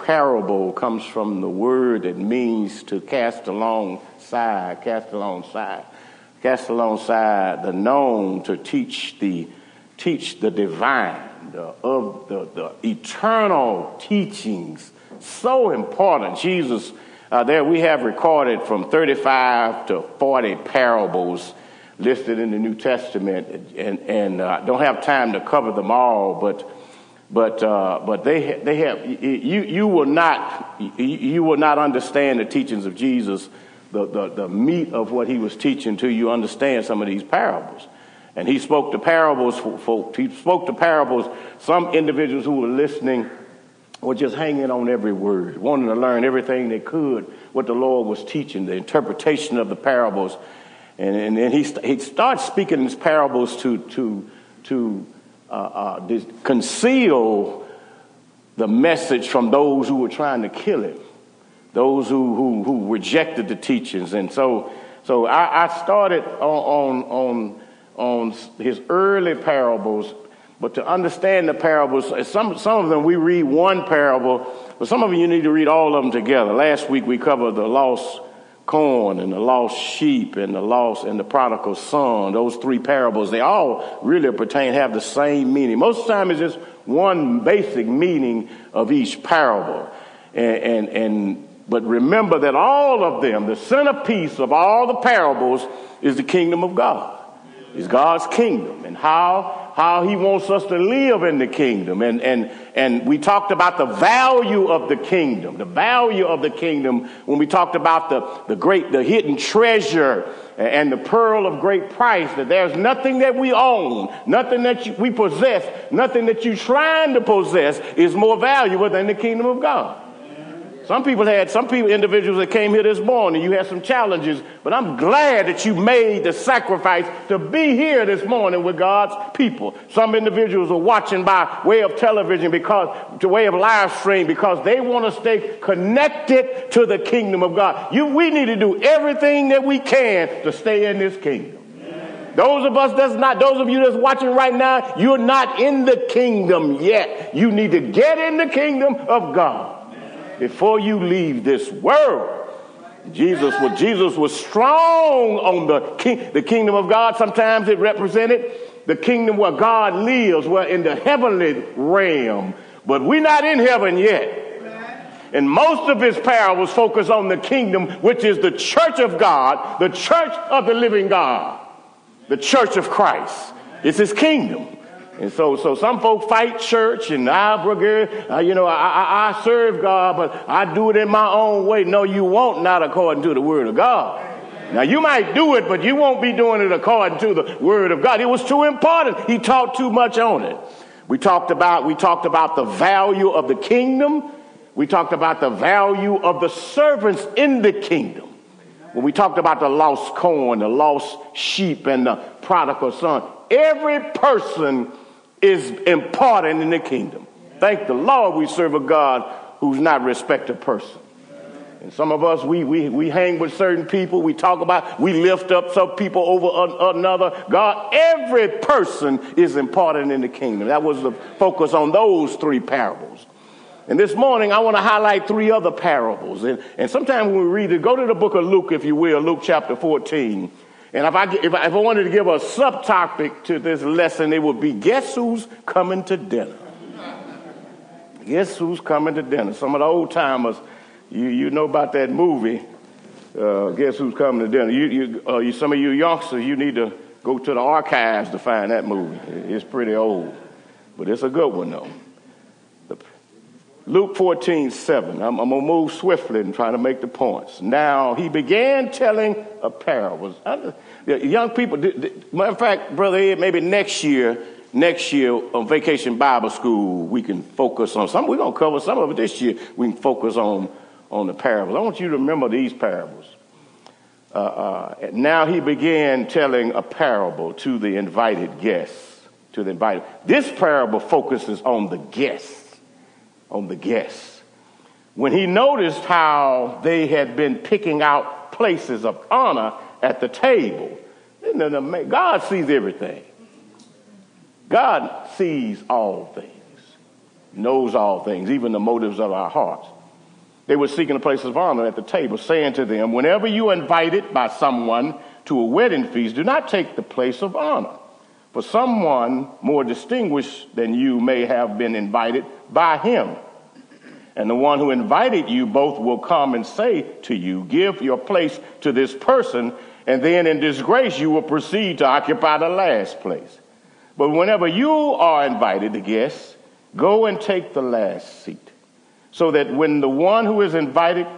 parable comes from the word that means to cast alongside, the known, to teach the divine, the eternal teachings. So important. Jesus, there we have recorded from 35 to 40 parables listed in the New Testament, and don't have time to cover them all, but they have, you will not understand the teachings of Jesus, the meat of what he was teaching to you, understand some of these parables. And he spoke to parables some individuals who were listening were just hanging on every word, wanting to learn everything they could, what the Lord was teaching, the interpretation of the parables. And then he starts speaking these parables to conceal the message from those who were trying to kill him, those who rejected the teachings. And so I started on his early parables, but to understand the parables, some of them we read one parable, but some of them you need to read all of them together. Last week we covered the lost corn and the lost sheep and the prodigal son. Those three parables, they all really have the same meaning. Most of the time it's just one basic meaning of each parable. But remember that all of them, the centerpiece of all the parables is the kingdom of God. It's God's kingdom and how he wants us to live in the kingdom. And we talked about the value of the kingdom when we talked about the hidden treasure and the pearl of great price, that there's nothing that we own, nothing that we possess, nothing that you're trying to possess is more valuable than the kingdom of God. Some individuals that came here this morning, you had some challenges, but I'm glad that you made the sacrifice to be here this morning with God's people. Some individuals are watching by way of television way of live stream because they want to stay connected to the kingdom of God. We need to do everything that we can to stay in this kingdom. Those of you that's watching right now, you're not in the kingdom yet. You need to get in the kingdom of God before you leave this world. Jesus was strong on the kingdom of God. Sometimes it represented the kingdom where God lives, where in the heavenly realm. But we're not in heaven yet. And most of his parables focus on the kingdom, which is the church of God, the church of the living God, the church of Christ. It's his kingdom. And so some folk fight church and I serve God, but I do it in my own way. No, you won't, not according to the word of God. Now you might do it, but you won't be doing it according to the word of God. It was too important. He taught too much on it. We talked about the value of the kingdom. We talked about the value of the servants in the kingdom. When we talked about the lost corn, the lost sheep, and the prodigal son, every person is important in the kingdom. Thank the Lord we serve a God who's not respect of person. And some of us, we hang with certain people. We lift up some people over another. God, every person is important in the kingdom. That was the focus on those three parables. And this morning, I want to highlight three other parables. And sometimes when we read it, go to the book of Luke, if you will, Luke chapter 14. And if I wanted to give a subtopic to this lesson, it would be, guess who's coming to dinner? Guess who's coming to dinner? Some of the old timers, you know about that movie, Guess Who's Coming to Dinner. Some of you youngsters, you need to go to the archives to find that movie. It's pretty old, but it's a good one though. Luke 14:7. I'm going to move swiftly and try to make the points. Now, he began telling a parable. Young people, matter of fact, Brother Ed, maybe next year on Vacation Bible School, we can focus on some. We're going to cover some of it this year. We can focus on the parables. I want you to remember these parables. Now he began telling a parable to the invited guests. This parable focuses on the guests. When he noticed how they had been picking out places of honor at the table. God sees everything. God sees all things, knows all things, even the motives of our hearts. They were seeking a place of honor at the table, saying to them, whenever you are invited by someone to a wedding feast, do not take the place of honor. For someone more distinguished than you may have been invited by him. And the one who invited you both will come and say to you, give your place to this person, and then in disgrace you will proceed to occupy the last place. But whenever you are invited, the guests, go and take the last seat, so that when the one who is invited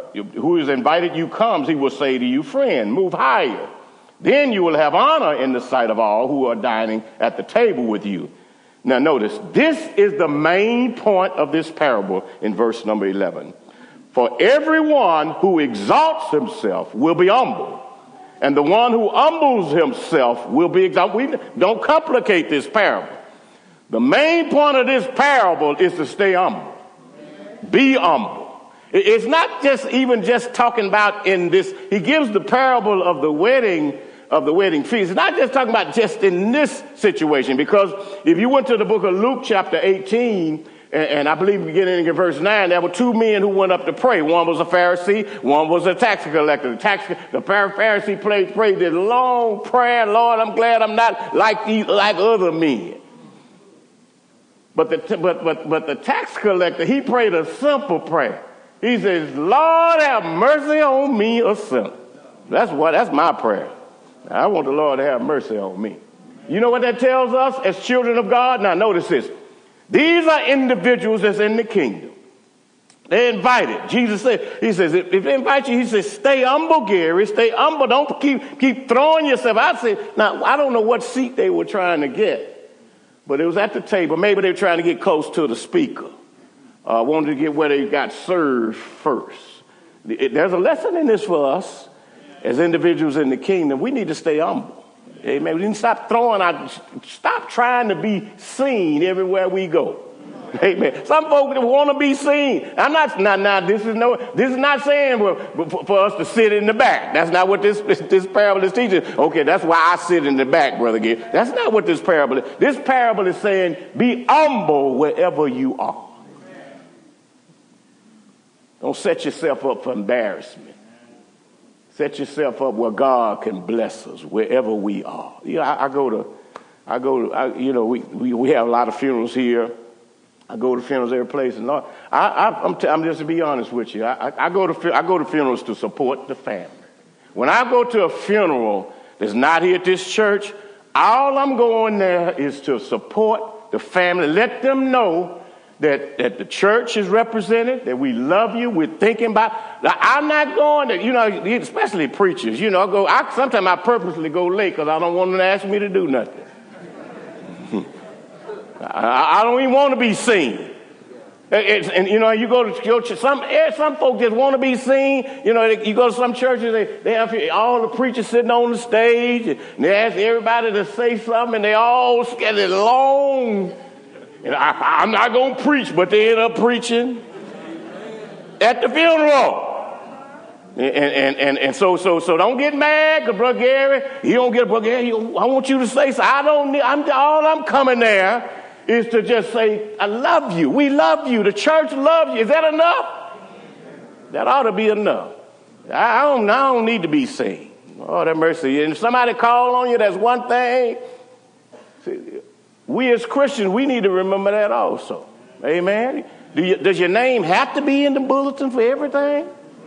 you comes, he will say to you, friend, move higher. Then you will have honor in the sight of all who are dining at the table with you. Now notice, this is the main point of this parable in verse number 11. For everyone who exalts himself will be humbled, and the one who humbles himself will be exalted. Don't complicate this parable. The main point of this parable is to stay humble. Be humble. It's not just talking about in this. He gives the parable of the wedding feast. It's not just talking about just in this situation, because if you went to the book of Luke chapter 18, and I believe beginning in verse 9, there were two men who went up to pray. One was a Pharisee, one was a tax collector. The Pharisee prayed this long prayer, Lord, I'm glad I'm not like other men. But the tax collector, he prayed a simple prayer. He says, Lord, have mercy on me, a sinner. That's my prayer. I want the Lord to have mercy on me. You know what that tells us as children of God? Now notice this. These are individuals that's in the kingdom. They're invited. Jesus said, he says, if they invite you, he says, stay humble, Gary. Stay humble. Don't keep throwing yourself. I said, now, I don't know what seat they were trying to get, but it was at the table. Maybe they were trying to get close to the speaker. Wanted to get where they got served first. There's a lesson in this for us as individuals in the kingdom. We need to stay humble. Amen. We need to stop trying to be seen everywhere we go. Amen. Some folks want to be seen. This is not saying for us to sit in the back. That's not what this parable is teaching. Okay, that's why I sit in the back, Brother Gary. That's not what this parable is. This parable is saying be humble wherever you are. Don't set yourself up for embarrassment. Set yourself up where God can bless us wherever we are. You know, we have a lot of funerals here. I go to funerals every place, and Lord, I'm just to be honest with you. I go to funerals to support the family. When I go to a funeral that's not here at this church, all I'm going there is to support the family. Let them know that the church is represented, that we love you, we're thinking about. I'm not going to, especially preachers, sometimes I purposely go late because I don't want them to ask me to do nothing. I don't even want to be seen. You go to church, some folks just want to be seen. You go to some churches, they have all the preachers sitting on the stage, and they ask everybody to say something, and they all get long. And I'm not going to preach, but they end up preaching at the funeral. And so don't get mad, because Brother Gary, you don't get Brother Gary. I want you to say so. All I'm coming there is to just say, I love you. We love you. The church loves you. Is that enough? That ought to be enough. I don't need to be seen. Oh, that mercy. And if somebody call on you, that's one thing. See, we as Christians, we need to remember that also. Amen. Does your name have to be in the bulletin for everything?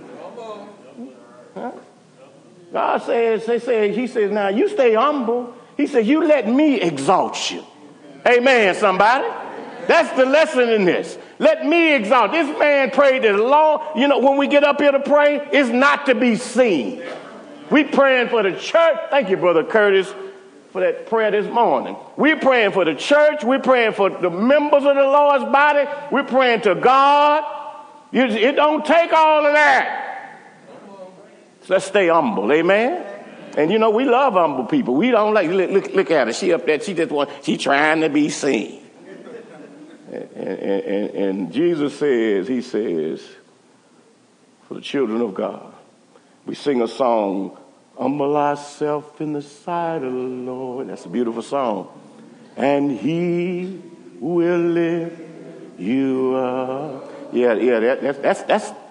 Huh? God says, he says, now you stay humble. He says, you let me exalt you. Amen, somebody. That's the lesson in this. Let me exalt. This man prayed as long. When we get up here to pray, it's not to be seen. We praying for the church. Thank you, Brother Curtis, for that prayer this morning. We're praying for the church. We're praying for the members of the Lord's body. We're praying to God. It don't take all of that. So let's stay humble. Amen. And we love humble people. We don't look at her. She up there. She trying to be seen. And Jesus says, he says, for the children of God, we sing a song, humble ourselves in the sight of the Lord. That's a beautiful song. And he will lift you up. Yeah,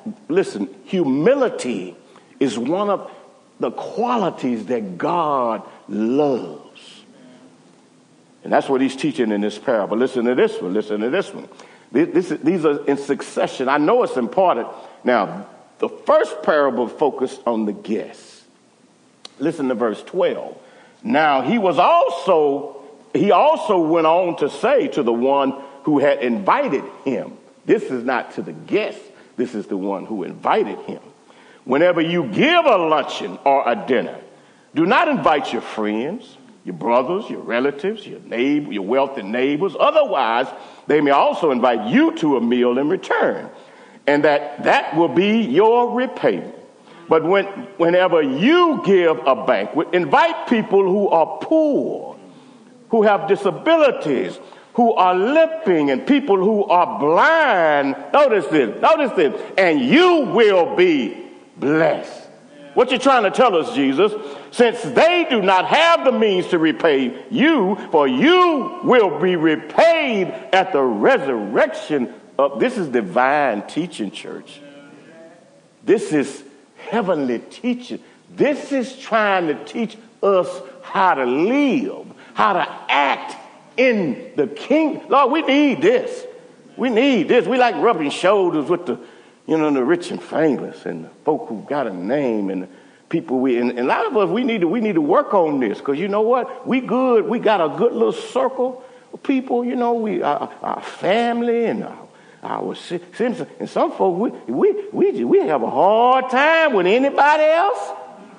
listen, humility is one of the qualities that God loves. And that's what he's teaching in this parable. Listen to this one. Listen to this one. These are in succession. I know it's important. Now, the first parable focused on the guests. Listen to verse 12. Now, he also went on to say to the one who had invited him. This is not to the guest. This is the one who invited him. Whenever you give a luncheon or a dinner, do not invite your friends, your brothers, your relatives, your wealthy neighbors. Otherwise, they may also invite you to a meal in return, and that will be your repayment. But whenever you give a banquet, invite people who are poor, who have disabilities, who are limping, and people who are blind. Notice this, and you will be blessed. What you trying to tell us, Jesus? Since they do not have the means to repay you, for you will be repaid at the resurrection of. This is divine teaching, church. This is heavenly teaching. This is trying to teach us how to live, how to act in the kingdom. Lord, we need this. We need this. We like rubbing shoulders with the rich and famous and the folk who got a name and the people and a lot of us, we need to work on this, because you know what? We good. We got a good little circle of people, our family and our citizens. And some folks, we have a hard time with anybody else.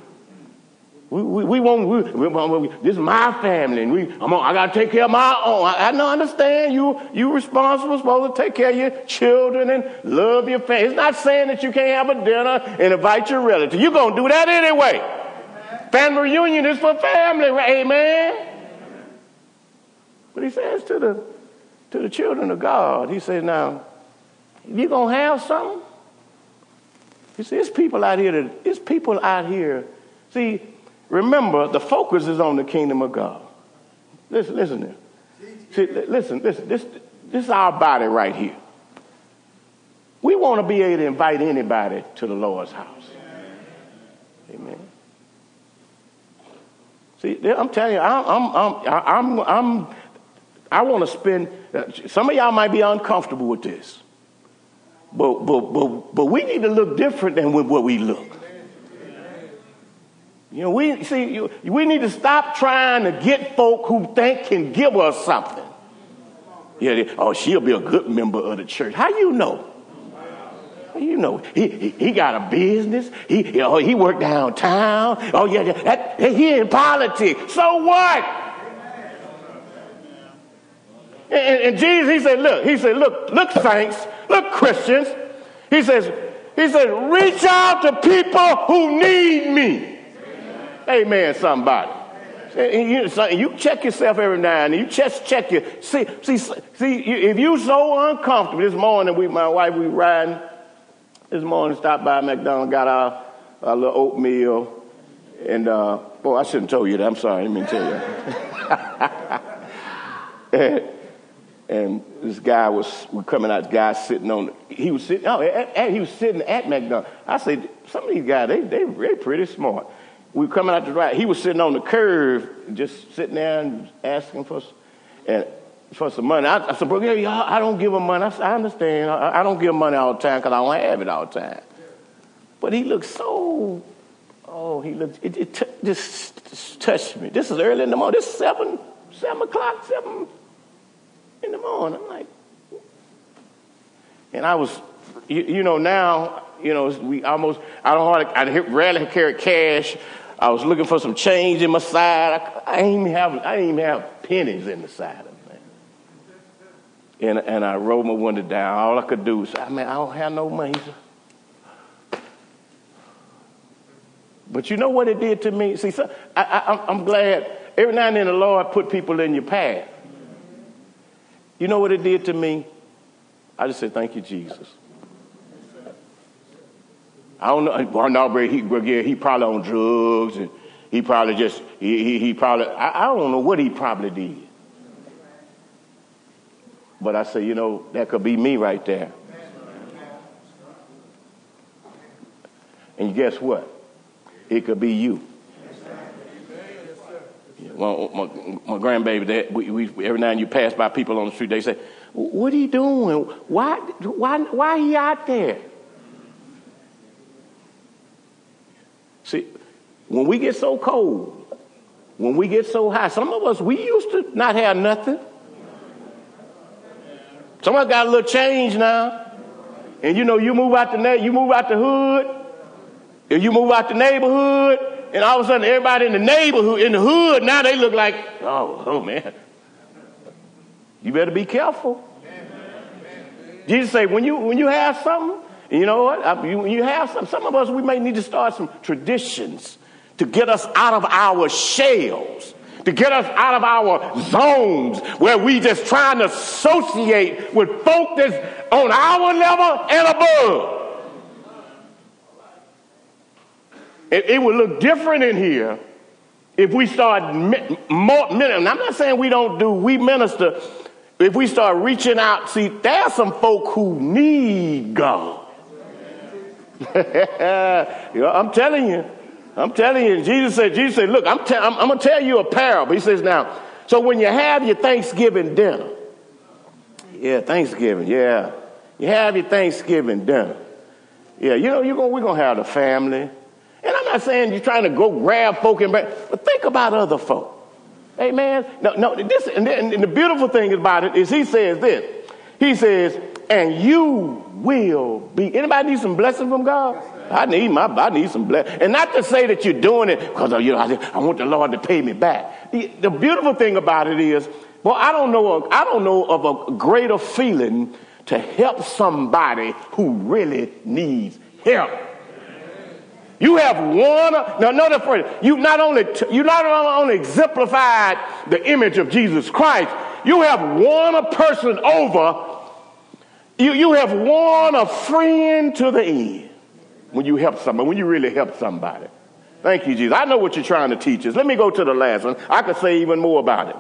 We want this is my family, and I got to take care of my own. I don't understand. You responsible, supposed to take care of your children and love your family. It's not saying that you can't have a dinner and invite your relative. You're going to do that anyway. Amen. Family reunion is for family, amen. But he says to the children of God, he says, now, if you're going to have something, he says, it's people out here. See, remember, the focus is on the kingdom of God. Listen here. See, listen. This is our body right here. We want to be able to invite anybody to the Lord's house. Amen. See, I'm telling you, I want to spend. Some of y'all might be uncomfortable with this, but we need to look different than what we look. We need to stop trying to get folk who think can give us something. She'll be a good member of the church. How you know? You know, he got a business. He worked downtown. He in politics. So what? And Jesus, he said, look, saints, look, Christians. He says, reach out to people who need me. Amen, somebody. You check yourself every now and then. You check your. See. If you so uncomfortable this morning, my wife, we riding this morning, stopped by McDonald's, got our little oatmeal, and I shouldn't have told you that. I'm sorry, I didn't mean to tell you. and this guy was coming out. This guy he was sitting at McDonald's. I said, some of these guys, they pretty smart. We were coming out the right. He was sitting on the curb, just sitting there and asking for some money. I said, bro, I don't give him money. I said, I understand. I don't give him money all the time because I don't have it all the time. But he looked so. It just touched me. This is early in the morning. This is 7 o'clock, 7 in the morning. I'm like, and I was, now, I rarely carry cash. I was looking for some change in my side. I didn't even have pennies in the side of it. And I rolled my window down. All I could do was say, I don't have no money. But you know what it did to me? See, I'm glad every now and then the Lord put people in your path. You know what it did to me? I just said, thank you, Jesus. I don't know. He probably on drugs, and he probably I don't know what he probably did. But I say, that could be me right there. And guess what? It could be you. Well, my grandbaby, we every now and you pass by people on the street, they say, "What are you doing? Why he out there?" See, when we get so cold, when we get so high, some of us, we used to not have nothing. Some of us got a little change now. And you know, you move out the hood, and you move out the neighborhood, and all of a sudden everybody in the neighborhood, in the hood, now they look like, oh man. You better be careful. Jesus said, when you have something, you know what? When you have something, some of us, we may need to start some traditions to get us out of our shells, to get us out of our zones where we just trying to associate with folk that's on our level and above. It would look different in here if we start and I'm not saying we minister. If we start reaching out, see, there are some folk who need God. I'm telling you, Jesus said, look, I'm going to tell you a parable. He says, now, so when you have your Thanksgiving dinner, you have your Thanksgiving dinner. Yeah, you know, we're going to have the family. And I'm not saying you're trying to go grab folk but think about other folk. Amen. No, this, and the beautiful thing about it is he says this. He says, and you will be. Anybody need some blessing from God? I need some blessing. And not to say that you're doing it because I want the Lord to pay me back. The beautiful thing about it is, well, I don't know of a greater feeling to help somebody who really needs help. You have you not only exemplified the image of Jesus Christ, you have won a person over. You have won a friend to the end when you help somebody, when you really help somebody. Thank you, Jesus. I know what you're trying to teach us. Let me go to the last one. I could say even more about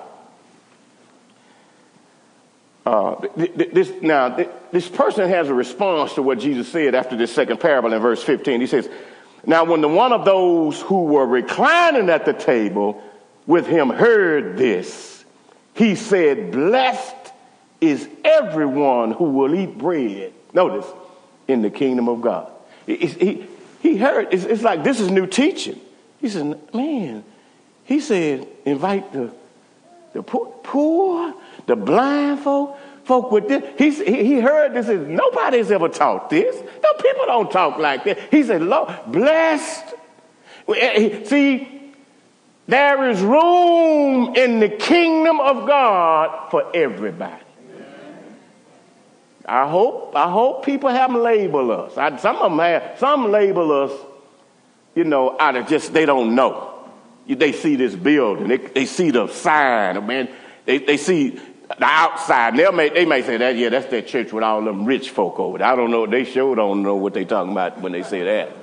it. This person has a response to what Jesus said after this second parable in verse 15. He says, now when one of those who were reclining at the table with him heard this, he said, blessed is everyone who will eat bread. Notice, in the kingdom of God. He heard, it's like this is new teaching. He said, man, he said, invite the poor, the blind folk with this. He heard this. Nobody's ever taught this. No, people don't talk like this. He said, Lord, blessed. See, there is room in the kingdom of God for everybody. I hope people haven't labeled us. Some label us, out of just they don't know. They see this building, they see the sign, man. They see the outside. They may say that, that's that church with all them rich folk over there. I don't know. They sure don't know what they talking about when they say that.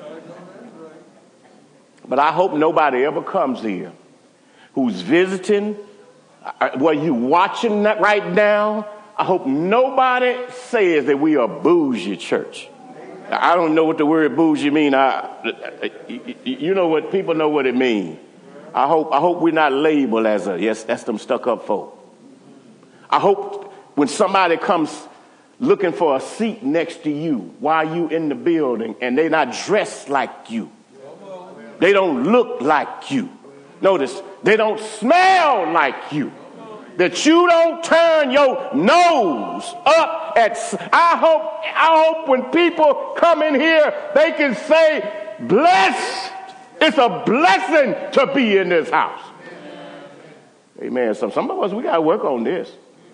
But I hope nobody ever comes here who's visiting, where you watching that right now. I hope nobody says that we are a bougie church. I don't know what the word bougie mean. You know what people know what it means. I hope we're not labeled as that's them stuck up folk. I hope when somebody comes looking for a seat next to you while you in the building and they're not dressed like you, they don't look like you. Notice, they don't smell like you. That you don't turn your nose up at. I hope when people come in here, they can say, blessed. It's a blessing to be in this house. Amen. Some of us, we got to work on this.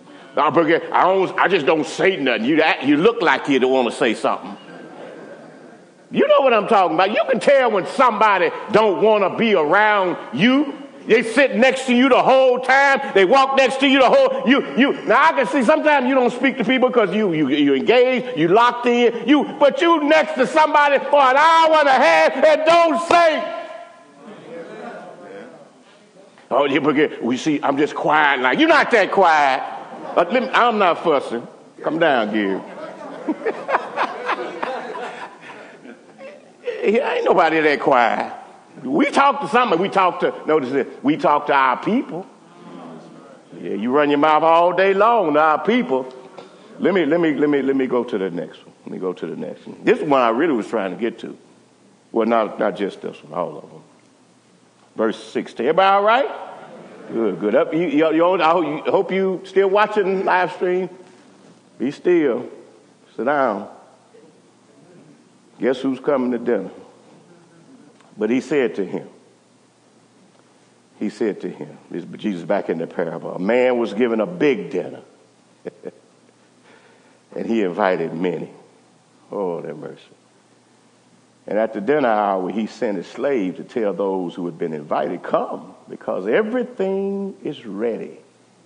I just don't say nothing. You look like you don't want to say something. You know what I'm talking about. You can tell when somebody don't want to be around you. They sit next to you the whole time. They walk next to you the whole. Now I can see sometimes you don't speak to people because you engaged, you locked in. But you next to somebody for an hour and a half and don't say. Oh, we see. I'm just quiet. Like you're not that quiet. I'm not fussing. Come down, Gil. ain't nobody that quiet. We talk to somebody. Notice this, we talk to our people. Yeah, you run your mouth all day long to our people. Let me go to the next one. Let me go to the next one. This is one I really was trying to get to. Well, not just this one, all of them. Verse 16. Everybody all right? Good. Up. I hope you still watching live stream. Be still. Sit down. Guess who's coming to dinner? But he said to him, Jesus back in the parable, a man was given a big dinner. And he invited many. Oh, that mercy. And at the dinner hour, he sent his slave to tell those who had been invited, come, because everything is ready.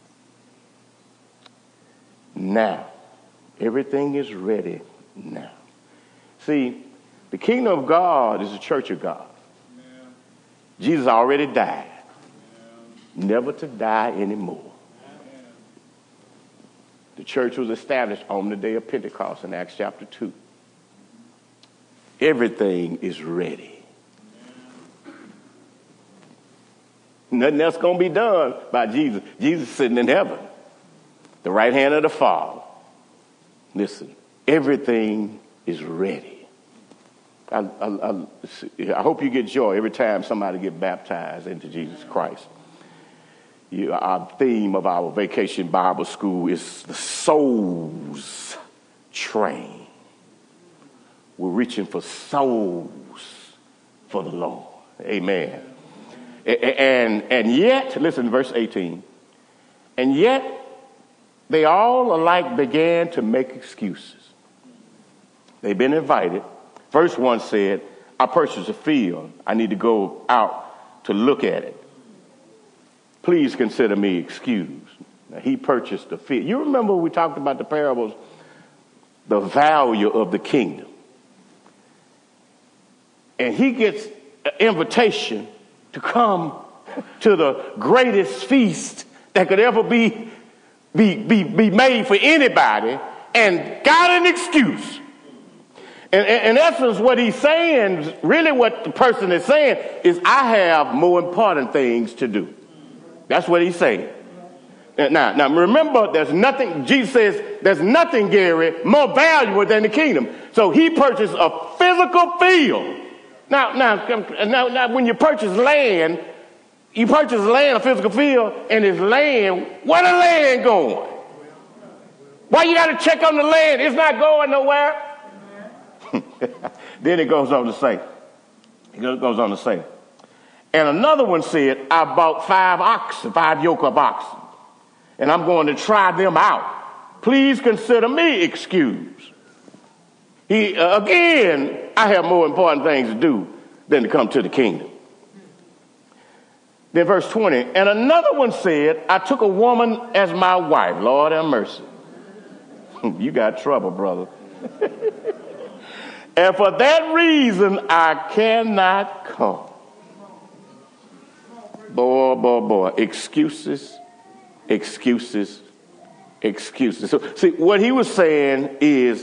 Now. Everything is ready now. See, the kingdom of God is the church of God. Amen. Jesus already died. Amen. Never to die anymore. Amen. The church was established on the day of Pentecost in Acts chapter 2. Everything is ready. Amen. Nothing else going to be done by Jesus. Jesus sitting in heaven, the right hand of the Father. Listen, everything is ready. I hope you get joy every time somebody gets baptized into Jesus Christ. Our theme of our vacation Bible school is the soul's train. We're reaching for souls for the Lord. Amen. And yet, listen, verse 18. And yet, they all alike began to make excuses. They've been invited. First one said, I purchased a field. I need to go out to look at it. Please consider me excused. Now, he purchased a field. You remember we talked about the parables, the value of the kingdom. And he gets an invitation to come to the greatest feast that could ever be made for anybody, and got an excuse. And in essence, what he's saying, really what the person is saying, is I have more important things to do. That's what he's saying. Now remember, there's nothing, Jesus says, there's nothing, Gary, more valuable than the kingdom. So he purchased a physical field. Now, when you purchase land, a physical field, and it's land, where the land going? Why you got to check on the land? It's not going nowhere. Then it goes on to say, and another one said, I bought 5 yoke of oxen, and I'm going to try them out. Please consider me excused. Again, I have more important things to do than to come to the kingdom. Then verse 20, and another one said, I took a woman as my wife. Lord have mercy. You got trouble, brother. And for that reason, I cannot come. Boy. Excuses. So, see, what he was saying is,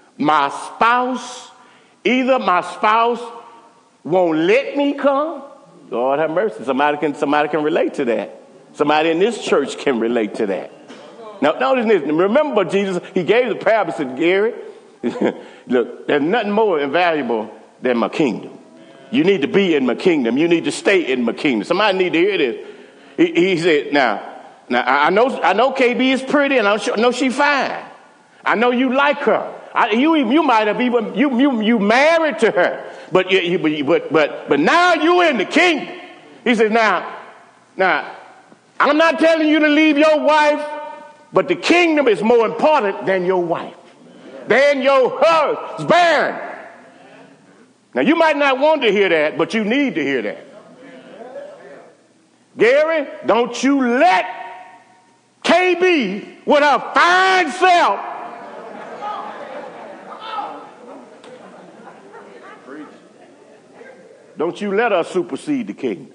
either my spouse won't let me come. Lord have mercy. Somebody can relate to that. Somebody in this church can relate to that. Now, notice this. Remember, Jesus, he gave the parable, said, Gary, look, there's nothing more invaluable than my kingdom. You need to be in my kingdom. You need to stay in my kingdom. Somebody need to hear this. He said, now I know KB is pretty, and I know she's fine. I know you like her. You might have even you married to her, but now you in the kingdom. He said, now I'm not telling you to leave your wife, but the kingdom is more important than your wife, than your husband. Now you might not want to hear that, but you need to hear that. Gary, don't you let KB with her fine self don't you let her supersede the kingdom.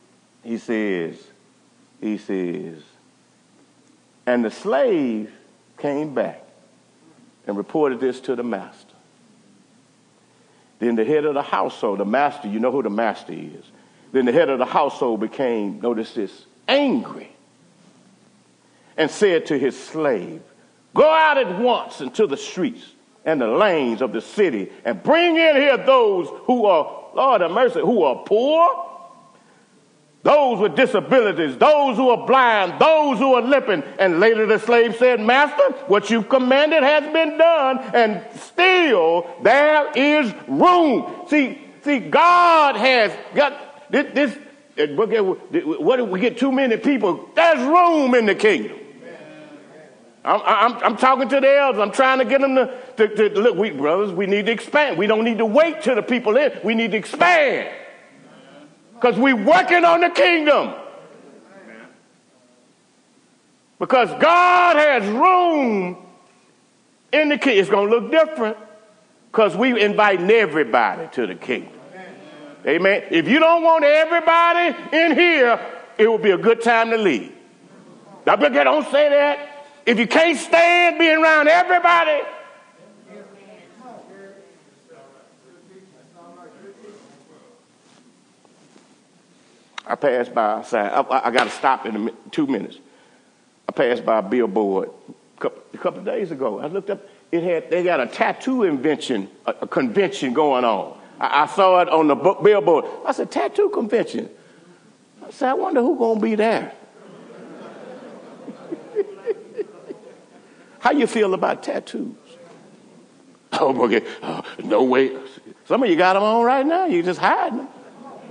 He says, and the slave came back and reported this to the master. Then the head of the household, the master, you know who the master is. Then the head of the household became, notice this, angry and said to his slave, go out at once into the streets and the lanes of the city and bring in here those who are, Lord have mercy, who are poor, those with disabilities, those who are blind, those who are limping. And later the slave said, Master, what you've commanded has been done, and still there is room. See, God has got this. What if we get too many people? There's room in the kingdom. I'm talking to the elders. I'm trying to get them to look. Brothers, we need to expand. We don't need to wait till the people in. We need to expand. Because we're working on the kingdom. Because God has room in the kingdom. It's going to look different because we're inviting everybody to the kingdom. Amen. If you don't want everybody in here, it will be a good time to leave. Don't say that. If you can't stand being around everybody, I passed by, I got to stop in 2 minutes. I passed by a billboard a couple of days ago. I looked up, they got a tattoo a convention going on. I saw it on the billboard. I said, tattoo convention. I said, I wonder who's going to be there. How you feel about tattoos? Oh, okay. No way. Some of you got them on right now. You're just hiding them.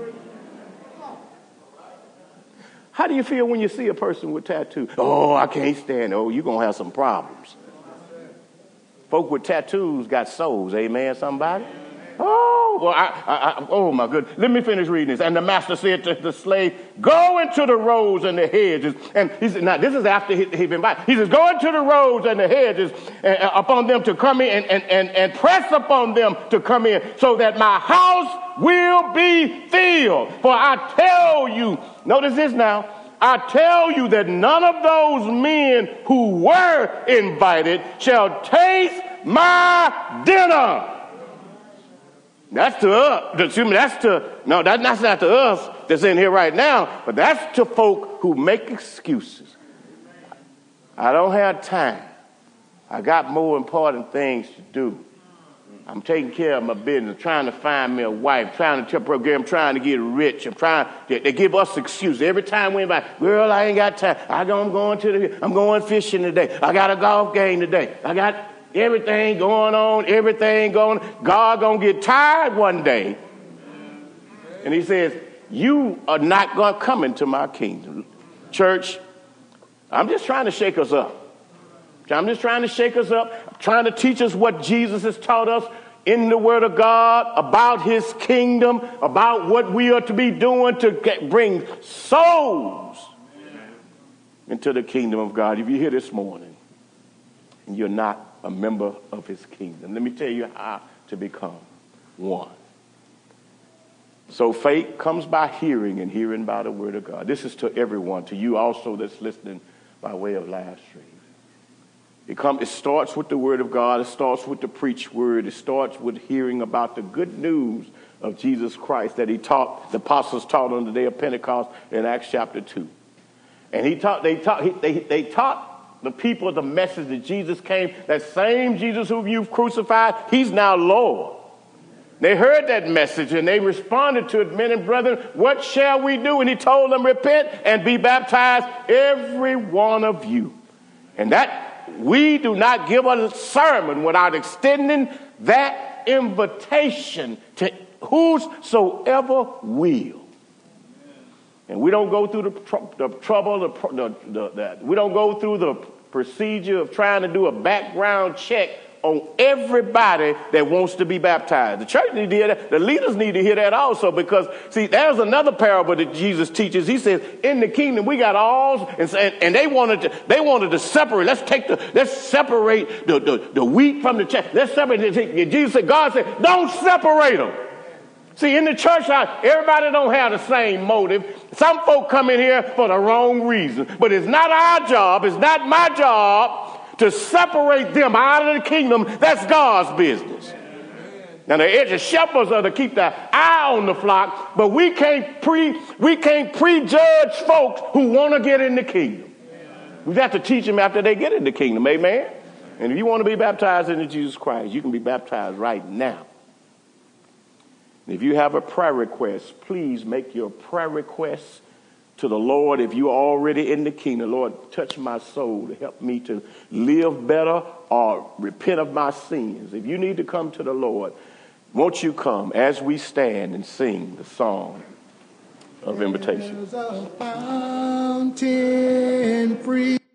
How do you feel when you see a person with tattoos? Oh, I can't stand it. Oh, you're going to have some problems. Folk with tattoos got souls. Amen, somebody? Oh, well, oh, my goodness. Let me finish reading this. And the master said to the slave, go into the roads and the hedges. And he said, now, this is after he's invited. He says, go into the roads and the hedges upon them to come in and press upon them to come in so that my house will be filled. For I tell you, notice this now, I tell you that none of those men who were invited shall taste my dinner. That's to us. No, that's not to us that's in here right now, but that's to folk who make excuses. I don't have time. I got more important things to do. I'm taking care of my business, trying to find me a wife, trying to get rich. They give us excuses. Every time we invite, girl, I ain't got time. I'm going fishing today. I got a golf game today. I got everything going on. God gonna get tired one day. And he says, you are not going to come into my kingdom. Church, I'm just trying to shake us up. I'm trying to teach us what Jesus has taught us in the Word of God about his kingdom, about what we are to be doing to bring souls into the kingdom of God. If you're here this morning and you're not a member of his kingdom, let me tell you how to become one. So faith comes by hearing, and hearing by the Word of God. This is to everyone, to you also that's listening by way of live stream. It starts with the Word of God. It starts with the preached word. It starts with hearing about the good news of Jesus Christ that the apostles taught on the day of Pentecost in Acts chapter 2. And they taught the people the message that Jesus came, that same Jesus whom you've crucified, he's now Lord. They heard that message and they responded to it, men and brethren, what shall we do? And he told them, repent and be baptized, every one of you. And that we do not give a sermon without extending that invitation to whosoever will. And we don't go through the trouble, we don't go through the procedure of trying to do a background check on everybody that wants to be baptized. The church need to hear that. The leaders need to hear that also, because, see, there's another parable that Jesus teaches. He says, in the kingdom, we got all, and they wanted to separate. Let's separate the wheat from the chaff. Let's separate. Jesus said, God said, don't separate them. See, in the church, everybody don't have the same motive. Some folk come in here for the wrong reason. But it's not our job, it's not my job to separate them out of the kingdom, that's God's business. Now the shepherds are to keep their eye on the flock, but we can't prejudge folks who want to get in the kingdom. We have to teach them after they get in the kingdom, amen? And if you want to be baptized into Jesus Christ, you can be baptized right now. And if you have a prayer request, please make your prayer request to the Lord. If you're already in the kingdom, Lord, touch my soul to help me to live better or repent of my sins. If you need to come to the Lord, won't you come as we stand and sing the song of invitation? There's a fountain free.